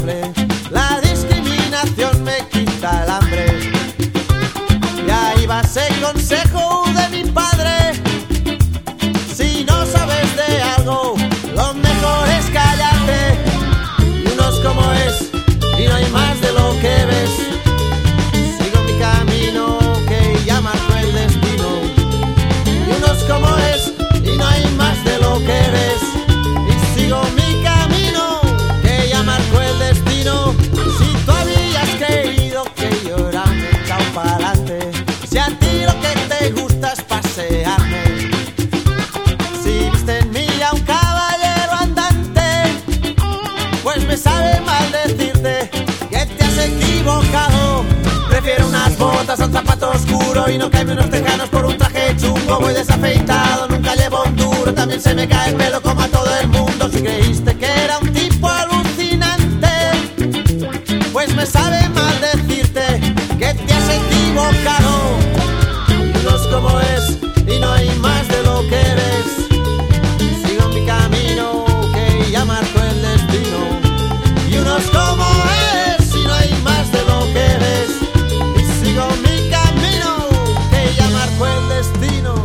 inevitable. La discriminación me quita el hambre. Y ahí va ese consejo de mi padre: si no sabes de algo, lo mejor es callarte. Y uno es como es, y no hay más de lo que ves. Sigo mi camino que ya marcó el destino. Y uno es como es, y no hay más de lo que ves. Y sigo mi camino que ya marcó el destino. Si tú habías creído que yo era un echado pa'lante, si a ti lo que te gusta es pasearme, si viste en mí a un caballero andante, pues me sabe mal decirte que te has equivocado. Prefiero unas botas a un zapato oscuro y no cambio unos tejanos por un traje chungo. Voy desafeitado, nunca llevo un duro, también se me cae el pelo como a todo el mundo. Si creíste que era un tipo alucinante, pues me sabe mal decirte que te has equivocado. No es como es y no hay más de lo que ves. Sigo mi camino que ya marcó el destino. Y uno es como es y no hay más de lo que ves. Y sigo mi camino que ya marcó el destino.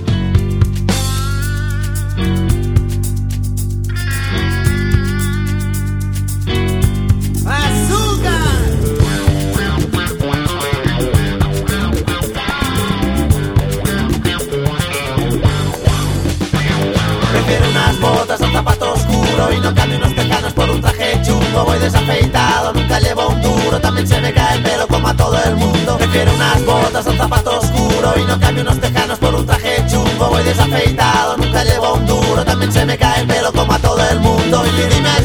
Prefiero unas botas a un zapato oscuro y no cambio unos tejanos por un traje chungo. Voy desafeitado, nunca llevo un duro, también se me cae el pelo como a todo el mundo. Prefiero unas botas a un zapato oscuro y no cambio unos tejanos por un traje chungo. Voy desafeitado, nunca llevo un duro, también se me cae el pelo como a todo el mundo. Y dime